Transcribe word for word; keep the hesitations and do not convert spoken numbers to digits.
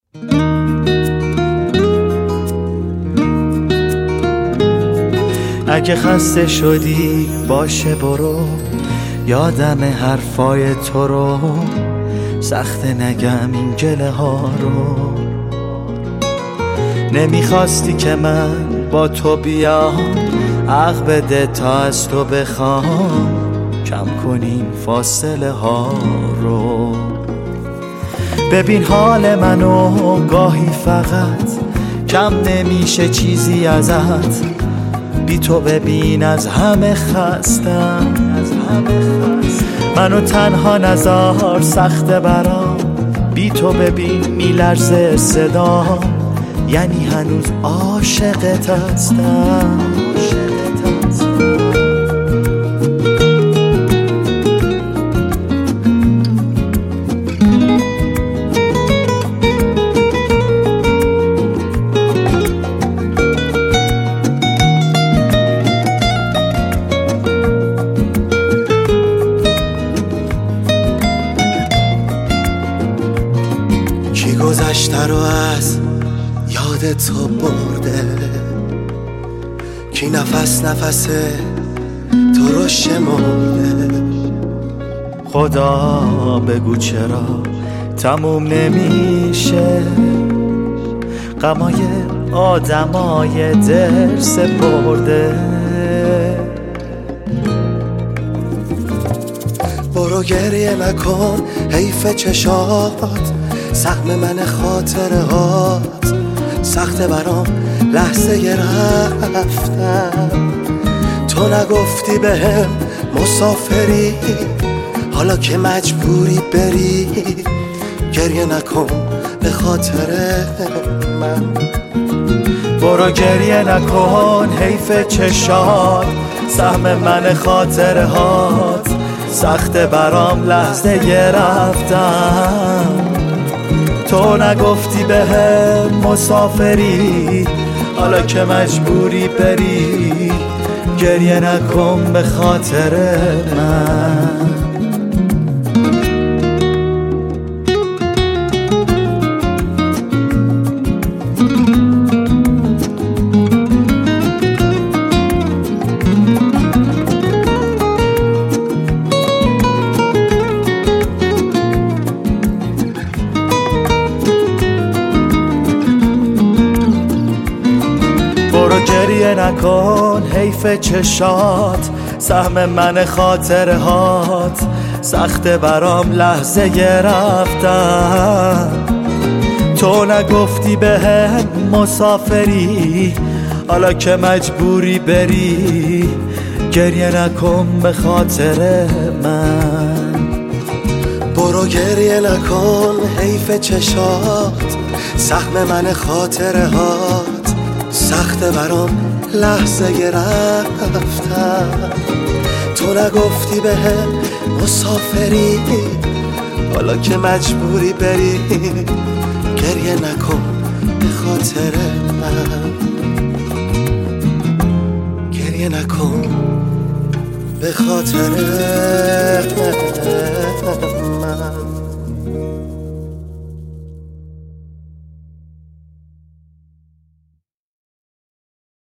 اگه خسته شدی باشه برو، یادم حرفای تو رو، سخته نگم این گله ها رو. نمیخواستی که من با تو بیام، عقل بده تا از تو بخوام، کم کنیم فاصله ها رو. ببین حال منو گاهی فقط کم نمیشه چیزی ازت، بی تو ببین از همه خستم، از همه خستم. منو تنها نذار سخته برام، بی تو ببین میلرزه صدام، یعنی هنوز عاشقت هستم. کی گذشته رو از یاد تو برده، کی نفس نفس تو رو شمرده. خدا بگو چرا تموم نمیشه، غمای آدمای دل سپرده. برو گریه نکن حیف چشات، سهم من خاطره هات، سخت برام لحظه رفتم. تو نگفتی بهم مسافری، حالا که مجبوری بری، گریه نکن به خاطر من. برو گریه نکن حیف چشات، سهم من خاطره هات، سخت برام لحظه رفتم. تو نگفتی بهم مسافری، حالا که مجبوری بری، گریه نکن به خاطر من. برو گریه نکن حیف چشات، سهم من خاطره هات، سخت برام لحظه رفتن. تو نگفتی بهم مسافری، حالا که مجبوری بری، گریه نکن به خاطر من. برو گریه نکن حیف چشات، سهم من خاطره هات، سخت برام لحظه رفتم. تو نگفتی بهم مسافری، حالا که مجبوری بری، گریه نکن به خاطر من. گریه نکن به خاطر من.